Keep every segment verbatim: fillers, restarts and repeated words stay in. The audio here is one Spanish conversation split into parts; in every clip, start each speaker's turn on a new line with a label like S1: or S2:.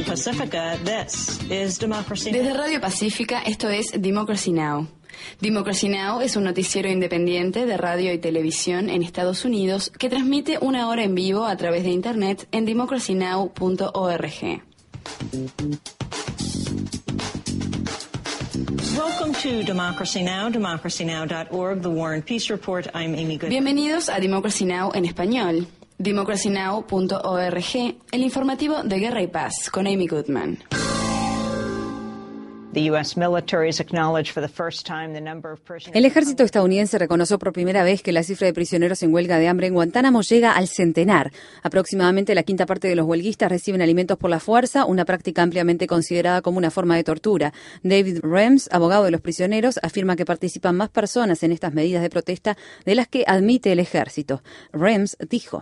S1: Pacifica, this is Democracy Now!
S2: Desde Radio Pacífica, esto es Democracy Now! Democracy Now! Es un noticiero independiente de radio y televisión en Estados Unidos que transmite una hora en vivo a través de Internet en democracy now punto org.
S1: Welcome to Democracy Now!, democracy now dot org, The War and Peace Report. I'm Amy Goodman.
S2: Bienvenidos a Democracy Now! En español. democracy now punto org, el informativo de Guerra y Paz, con Amy Goodman.
S3: El ejército estadounidense reconoció por primera vez que la cifra de prisioneros en huelga de hambre en Guantánamo llega al centenar. Aproximadamente la quinta parte de los huelguistas reciben alimentos por la fuerza, una práctica ampliamente considerada como una forma de tortura. David Rems, abogado de los prisioneros, afirma que participan más personas en estas medidas de protesta de las que admite el ejército. Rems dijo: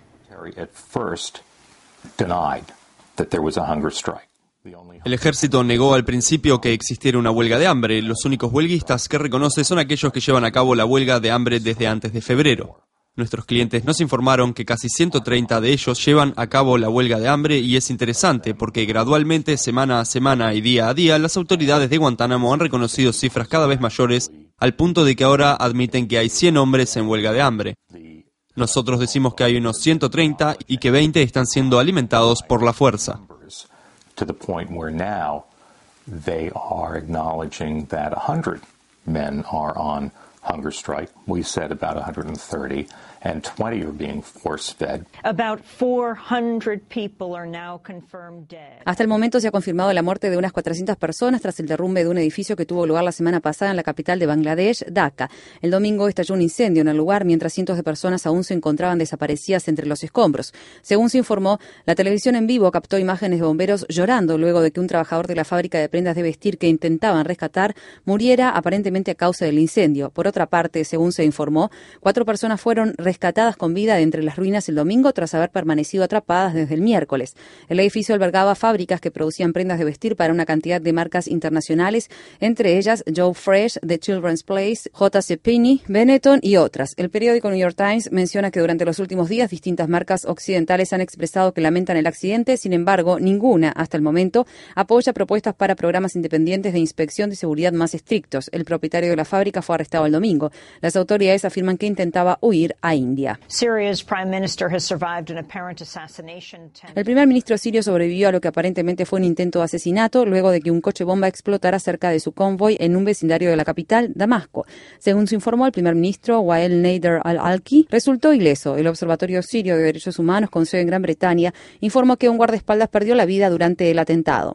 S4: El ejército negó al principio que existiera una huelga de hambre. Los únicos huelguistas que reconoce son aquellos que llevan a cabo la huelga de hambre desde antes de febrero. Nuestros clientes nos informaron que casi ciento treinta de ellos llevan a cabo la huelga de hambre y es interesante porque gradualmente, semana a semana y día a día, las autoridades de Guantánamo han reconocido cifras cada vez mayores al punto de que ahora admiten que hay cien hombres en huelga de hambre. Nosotros decimos que hay unos ciento treinta y que veinte están siendo alimentados por la fuerza.
S5: To the point where now they are acknowledging that one hundred men are on hunger strike. We said about one hundred thirty, and twenty are being force-fed.
S1: About four hundred people are now confirmed dead.
S3: Hasta el momento se ha confirmado la muerte de unas cuatrocientas personas tras el derrumbe de un edificio que tuvo lugar la semana pasada en la capital de Bangladesh, Dhaka. El domingo estalló un incendio en el lugar mientras cientos de personas aún se encontraban desaparecidas entre los escombros. Según se informó, la televisión en vivo captó imágenes de bomberos llorando luego de que un trabajador de la fábrica de prendas de vestir que intentaban rescatar muriera aparentemente a causa del incendio. Por otra parte, según se informó, cuatro personas fueron rescatadas con vida de entre las ruinas el domingo tras haber permanecido atrapadas desde el miércoles. El edificio albergaba fábricas que producían prendas de vestir para una cantidad de marcas internacionales, entre ellas Joe Fresh, The Children's Place, J C. Penney, Benetton y otras. El periódico New York Times menciona que durante los últimos días distintas marcas occidentales han expresado que lamentan el accidente. Sin embargo, ninguna, hasta el momento, apoya propuestas para programas independientes de inspección de seguridad más estrictos. El propietario de la fábrica fue arrestado el domingo. Las autoridades afirman que intentaba huir a India. El primer ministro sirio sobrevivió a lo que aparentemente fue un intento de asesinato luego de que un coche bomba explotara cerca de su convoy en un vecindario de la capital, Damasco. Según se informó, el primer ministro, Wael Nader al-Alki, resultó ileso. El Observatorio Sirio de Derechos Humanos, con sede en Gran Bretaña, informó que un guardaespaldas perdió la vida durante el atentado.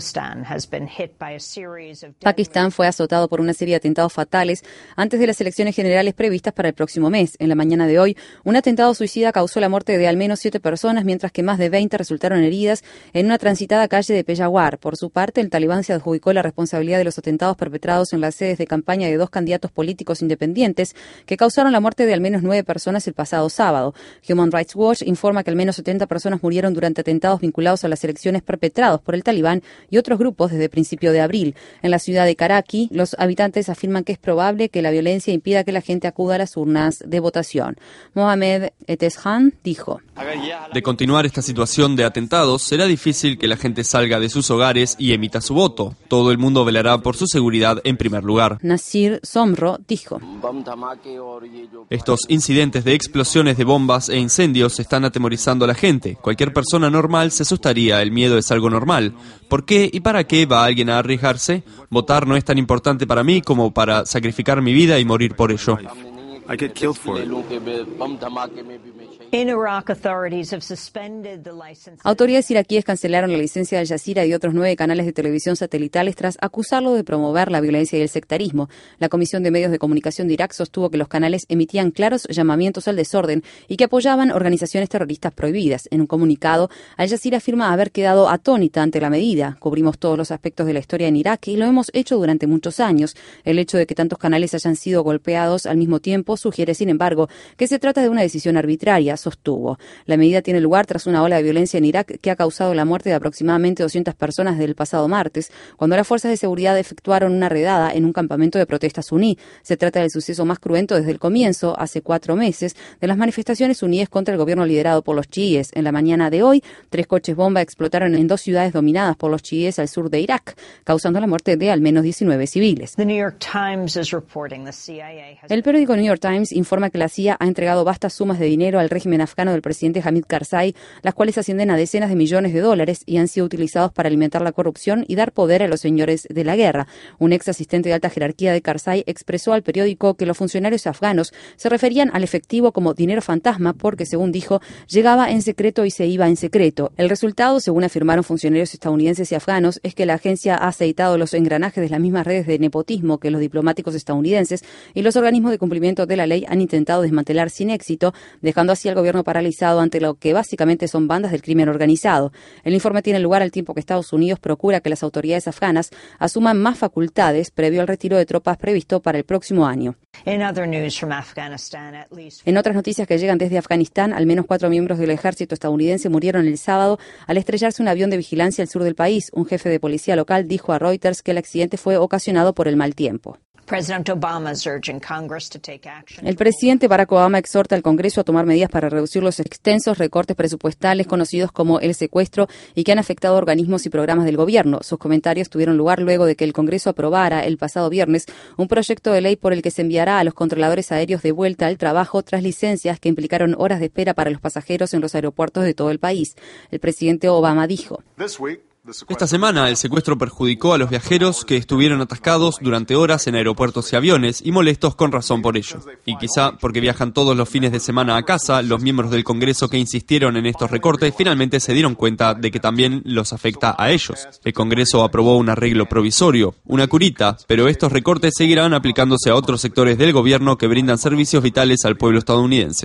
S3: Pakistán fue azotado por una serie de atentados fatales antes de las elecciones generales previstas para el próximo mes. En la mañana de hoy, un atentado suicida causó la muerte de al menos siete personas, mientras que más de veinte resultaron heridas en una transitada calle de Peshawar. Por su parte, el talibán se adjudicó la responsabilidad de los atentados perpetrados en las sedes de campaña de dos candidatos políticos independientes que causaron la muerte de al menos nueve personas el pasado sábado. Human Rights Watch informa que al menos setenta personas murieron durante atentados vinculados a las elecciones perpetrados por el talibán y otros grupos desde principio de abril. En la ciudad de Karachi, los habitantes afirman que es probable que la violencia impida que la gente acuda a las urnas de votación. Mohamed Eteshan dijo:
S4: De continuar esta situación de atentados, será difícil que la gente salga de sus hogares y emita su voto. Todo el mundo velará por su seguridad en primer lugar.
S3: Nasir Somro dijo:
S4: Estos incidentes de explosiones de bombas e incendios están atemorizando a la gente. Cualquier persona normal se asustaría, el miedo es algo normal. ¿Por qué y para qué va alguien a arriesgarse? Votar no es tan importante para mí como para sacrificar mi vida y morir por ello.
S6: I get killed for it.
S3: Autoridades iraquíes cancelaron la licencia de Al Jazeera y otros nueve canales de televisión satelitales tras acusarlo de promover la violencia y el sectarismo. La Comisión de Medios de Comunicación de Irak sostuvo que los canales emitían claros llamamientos al desorden y que apoyaban organizaciones terroristas prohibidas. En un comunicado, Al Jazeera afirma haber quedado atónita ante la medida. Cubrimos todos los aspectos de la historia en Irak y lo hemos hecho durante muchos años. El hecho de que tantos canales hayan sido golpeados al mismo tiempo tiempo, sugiere, sin embargo, que se trata de una decisión arbitraria, sostuvo. La medida tiene lugar tras una ola de violencia en Irak que ha causado la muerte de aproximadamente doscientas personas desde el pasado martes, cuando las fuerzas de seguridad efectuaron una redada en un campamento de protesta suní. Se trata del suceso más cruento desde el comienzo, hace cuatro meses, de las manifestaciones suníes contra el gobierno liderado por los chiíes. En la mañana de hoy, tres coches bomba explotaron en dos ciudades dominadas por los chiíes al sur de Irak, causando la muerte de al menos diecinueve civiles. El periódico New York Times informa que la C I A ha entregado vastas sumas de dinero al régimen afgano del presidente Hamid Karzai, las cuales ascienden a decenas de millones de dólares y han sido utilizados para alimentar la corrupción y dar poder a los señores de la guerra. Un ex asistente de alta jerarquía de Karzai expresó al periódico que los funcionarios afganos se referían al efectivo como dinero fantasma porque, según dijo, llegaba en secreto y se iba en secreto. El resultado, según afirmaron funcionarios estadounidenses y afganos, es que la agencia ha aceitado los engranajes de las mismas redes de nepotismo que los diplomáticos estadounidenses y los organismos de cumplimiento de la ley han intentado desmantelar sin éxito, dejando así al gobierno paralizado ante lo que básicamente son bandas del crimen organizado. El informe tiene lugar al tiempo que Estados Unidos procura que las autoridades afganas asuman más facultades previo al retiro de tropas previsto para el próximo año. En otras noticias que llegan desde Afganistán, al menos cuatro miembros del ejército estadounidense murieron el sábado al estrellarse un avión de vigilancia al sur del país. Un jefe de policía local dijo a Reuters que el accidente fue ocasionado por el mal tiempo. El presidente Barack Obama exhorta al Congreso a tomar medidas para reducir los extensos recortes presupuestales conocidos como el secuestro y que han afectado organismos y programas del gobierno. Sus comentarios tuvieron lugar luego de que el Congreso aprobara el pasado viernes un proyecto de ley por el que se enviará a los controladores aéreos de vuelta al trabajo tras licencias que implicaron horas de espera para los pasajeros en los aeropuertos de todo el país. El presidente Obama dijo:
S4: Esta semana el secuestro perjudicó a los viajeros que estuvieron atascados durante horas en aeropuertos y aviones y molestos con razón por ello. Y quizá porque viajan todos los fines de semana a casa, los miembros del Congreso que insistieron en estos recortes finalmente se dieron cuenta de que también los afecta a ellos. El Congreso aprobó un arreglo provisorio, una curita, pero estos recortes seguirán aplicándose a otros sectores del gobierno que brindan servicios vitales al pueblo estadounidense.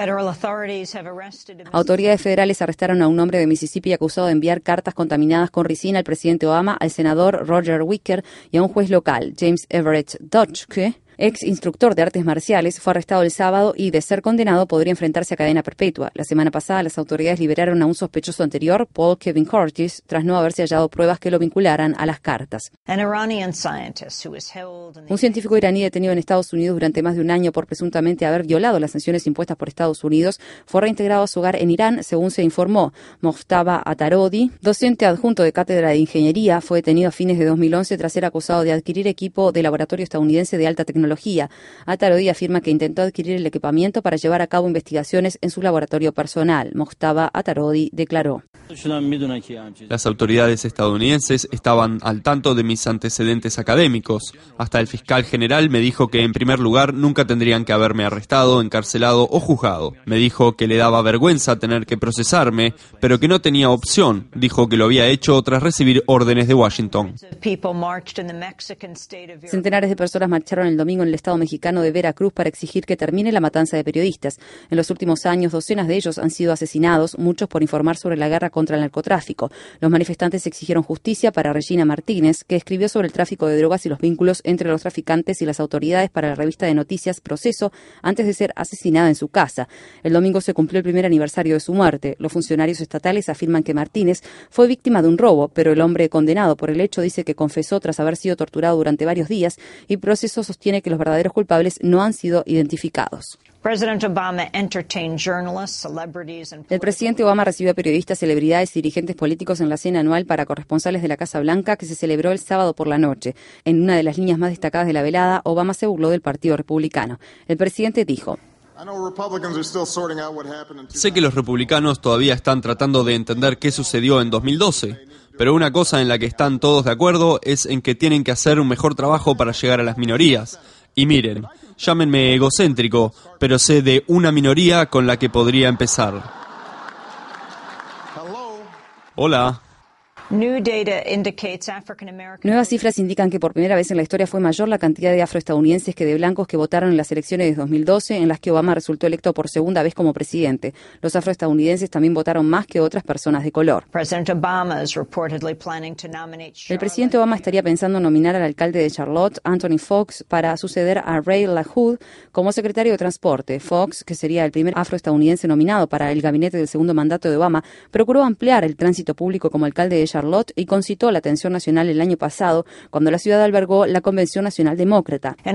S3: Autoridades federales arrestaron a un hombre de Mississippi acusado de enviar cartas contaminadas con ricina al presidente Obama, al senador Roger Wicker y a un juez local, James Everett Dodge, ex instructor de artes marciales, fue arrestado el sábado y, de ser condenado, podría enfrentarse a cadena perpetua. La semana pasada, las autoridades liberaron a un sospechoso anterior, Paul Kevin Curtis, tras no haberse hallado pruebas que lo vincularan a las cartas. Un científico iraní detenido en Estados Unidos durante más de un año por presuntamente haber violado las sanciones impuestas por Estados Unidos fue reintegrado a su hogar en Irán, según se informó. Mojtaba Atarodi, docente adjunto de cátedra de ingeniería, fue detenido a fines de dos mil once tras ser acusado de adquirir equipo de laboratorio estadounidense de alta tecnología. Atarodi afirma que intentó adquirir el equipamiento para llevar a cabo investigaciones en su laboratorio personal. Mojtaba Atarodi declaró:
S4: Las autoridades estadounidenses estaban al tanto de mis antecedentes académicos. Hasta el fiscal general me dijo que, en primer lugar, nunca tendrían que haberme arrestado, encarcelado o juzgado. Me dijo que le daba vergüenza tener que procesarme, pero que no tenía opción. Dijo que lo había hecho tras recibir órdenes de Washington.
S3: Centenares de personas marcharon el domingo en el estado mexicano de Veracruz para exigir que termine la matanza de periodistas. En los últimos años, docenas de ellos han sido asesinados, muchos por informar sobre la guerra contra el narcotráfico. Los manifestantes exigieron justicia para Regina Martínez, que escribió sobre el tráfico de drogas y los vínculos entre los traficantes y las autoridades para la revista de noticias Proceso, antes de ser asesinada en su casa. El domingo se cumplió el primer aniversario de su muerte. Los funcionarios estatales afirman que Martínez fue víctima de un robo, pero el hombre condenado por el hecho dice que confesó tras haber sido torturado durante varios días, y Proceso sostiene que los verdaderos culpables no han sido identificados. El presidente Obama recibió a periodistas, celebridades y dirigentes políticos en la cena anual para corresponsales de la Casa Blanca que se celebró el sábado por la noche. En una de las líneas más destacadas de la velada, Obama se burló del Partido Republicano. El presidente dijo:
S4: Sé que los republicanos todavía están tratando de entender qué sucedió en dos mil doce, pero una cosa en la que están todos de acuerdo es en que tienen que hacer un mejor trabajo para llegar a las minorías. Y miren, llámenme egocéntrico, pero sé de una minoría con la que podría empezar. Hola.
S3: Nuevas cifras indican que por primera vez en la historia fue mayor la cantidad de afroestadounidenses que de blancos que votaron en las elecciones de dos mil doce, en las que Obama resultó electo por segunda vez como presidente. Los afroestadounidenses también votaron más que otras personas de color. El presidente Obama estaría pensando en nominar al alcalde de Charlotte, Anthony Foxx, para suceder a Ray LaHood como secretario de Transporte. Foxx, que sería el primer afroestadounidense nominado para el gabinete del segundo mandato de Obama, procuró ampliar el tránsito público como alcalde de Charlotte y concitó la atención nacional el año pasado cuando la ciudad albergó la Convención Nacional Demócrata. En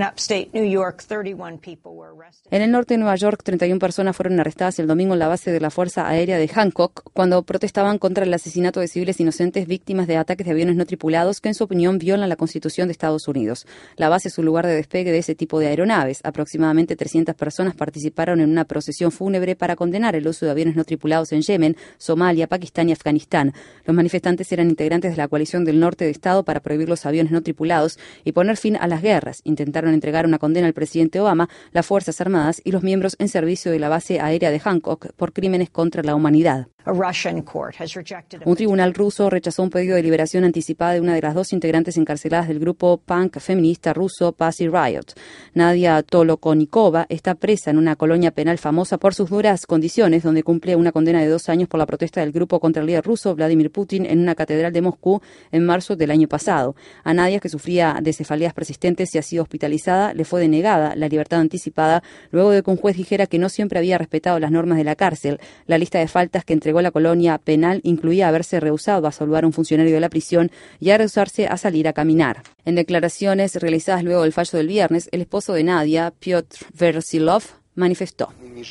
S3: el norte de Nueva York, treinta y una personas fueron arrestadas el domingo en la base de la Fuerza Aérea de Hancock cuando protestaban contra el asesinato de civiles inocentes víctimas de ataques de aviones no tripulados que en su opinión violan la Constitución de Estados Unidos. La base es un lugar de despegue de ese tipo de aeronaves. Aproximadamente trescientas personas participaron en una procesión fúnebre para condenar el uso de aviones no tripulados en Yemen, Somalia, Pakistán y Afganistán. Los manifestantes eran integrantes de la coalición del norte de Estado para prohibir los aviones no tripulados y poner fin a las guerras. Intentaron entregar una condena al presidente Obama, las Fuerzas Armadas y los miembros en servicio de la base aérea de Hancock por crímenes contra la humanidad. Un tribunal ruso rechazó un pedido de liberación anticipada de una de las dos integrantes encarceladas del grupo punk feminista ruso Pussy Riot. Nadia Tolokonikova está presa en una colonia penal famosa por sus duras condiciones, donde cumple una condena de dos años por la protesta del grupo contra el líder ruso Vladimir Putin en una catedral de Moscú en marzo del año pasado. A Nadia, que sufría de cefaleas persistentes y ha sido hospitalizada, le fue denegada la libertad anticipada luego de que un juez dijera que no siempre había respetado las normas de la cárcel. La lista de faltas que entregó la colonia penal incluía haberse rehusado a saludar a un funcionario de la prisión y a rehusarse a salir a caminar. En declaraciones realizadas luego del fallo del viernes, el esposo de Nadia, Piotr Versilov, manifestó: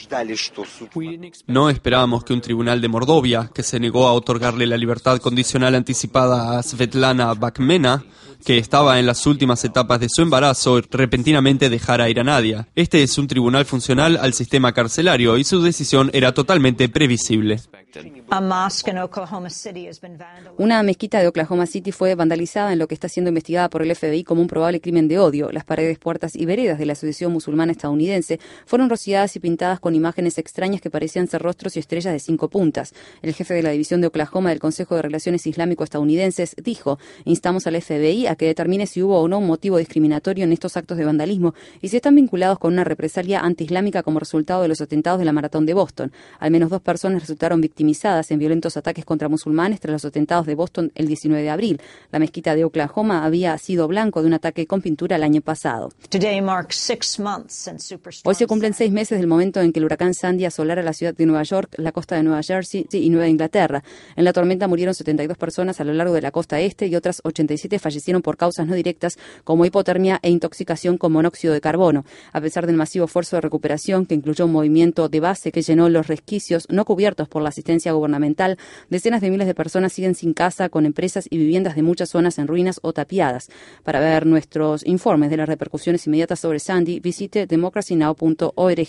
S4: No esperábamos que un tribunal de Mordovia, que se negó a otorgarle la libertad condicional anticipada a Svetlana Bakmena, que estaba en las últimas etapas de su embarazo, repentinamente dejara ir a Nadia. Este es un tribunal funcional al sistema carcelario y su decisión era totalmente previsible.
S3: Una mezquita de Oklahoma City fue vandalizada en lo que está siendo investigada por el F B I como un probable crimen de odio. Las paredes, puertas y veredas de la Asociación Musulmana Estadounidense fueron rociadas y pintadas con imágenes extrañas que parecían ser rostros y estrellas de cinco puntas. El jefe de la división de Oklahoma del Consejo de Relaciones Islámico-Estadounidenses dijo: instamos al F B I a que determine si hubo o no un motivo discriminatorio en estos actos de vandalismo y si están vinculados con una represalia antiislámica como resultado de los atentados de la Maratón de Boston. Al menos dos personas resultaron victimizadas en violentos ataques contra musulmanes tras los atentados de Boston el diecinueve de abril. La mezquita de Oklahoma había sido blanco de un ataque con pintura el año pasado. Hoy se cumplen seis meses del momento en que el huracán Sandy asolara la ciudad de Nueva York, la costa de Nueva Jersey y Nueva Inglaterra. En la tormenta murieron setenta y dos personas a lo largo de la costa este y otras ochenta y siete fallecieron por causas no directas como hipotermia e intoxicación con monóxido de carbono. A pesar del masivo esfuerzo de recuperación, que incluyó un movimiento de base que llenó los resquicios no cubiertos por la asistencia gubernamental, decenas de miles de personas siguen sin casa, con empresas y viviendas de muchas zonas en ruinas o tapiadas. Para ver nuestros informes de las repercusiones inmediatas sobre Sandy, visite democracy now punto org.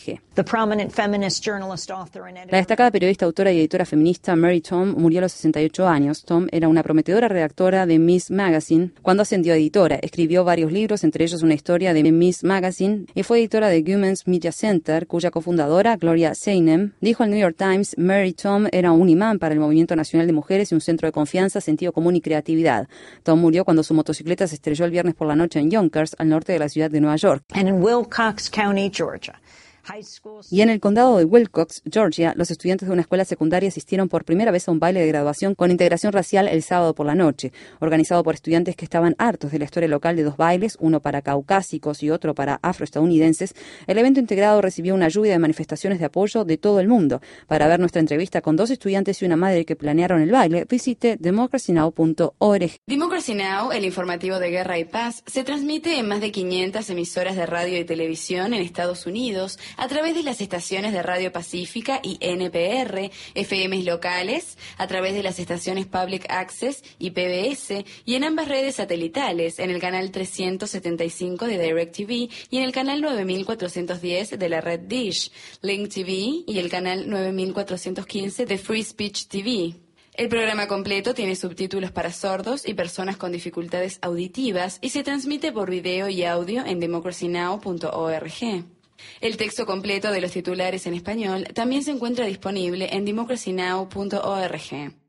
S3: La destacada periodista, autora y editora feminista Mary Tom murió a los sesenta y ocho años. Tom era una prometedora redactora de Miss Magazine cuando ascendió a editora. Escribió varios libros, entre ellos una historia de Miss Magazine, y fue editora de Women's Media Center, cuya cofundadora, Gloria Steinem, dijo al New York Times: Mary Tom era un imán para el movimiento nacional de mujeres y un centro de confianza, sentido común y creatividad. Tom murió cuando su motocicleta se estrelló el viernes por la noche en Yonkers, al norte de la ciudad de Nueva York.
S1: And in Wilcox County, Georgia.
S3: Y en el condado de Wilcox, Georgia, los estudiantes de una escuela secundaria asistieron por primera vez a un baile de graduación con integración racial el sábado por la noche, organizado por estudiantes que estaban hartos de la historia local de dos bailes, uno para caucásicos y otro para afroestadounidenses. El evento integrado recibió una lluvia de manifestaciones de apoyo de todo el mundo. Para ver nuestra entrevista con dos estudiantes y una madre que planearon el baile, visite democracy now punto org.
S2: Democracy Now!, el informativo de guerra y paz, se transmite en más de quinientas emisoras de radio y televisión en Estados Unidos, a través de las estaciones de Radio Pacífica y N P R, F Ms locales, a través de las estaciones Public Access y P B S, y en ambas redes satelitales, en el canal trescientos setenta y cinco de DirecTV y en el canal nueve mil cuatrocientos diez de la red Dish, Link T V y el canal nueve mil cuatrocientos quince de Free Speech T V. El programa completo tiene subtítulos para sordos y personas con dificultades auditivas y se transmite por video y audio en democracy now punto org. El texto completo de los titulares en español también se encuentra disponible en democracy now punto org.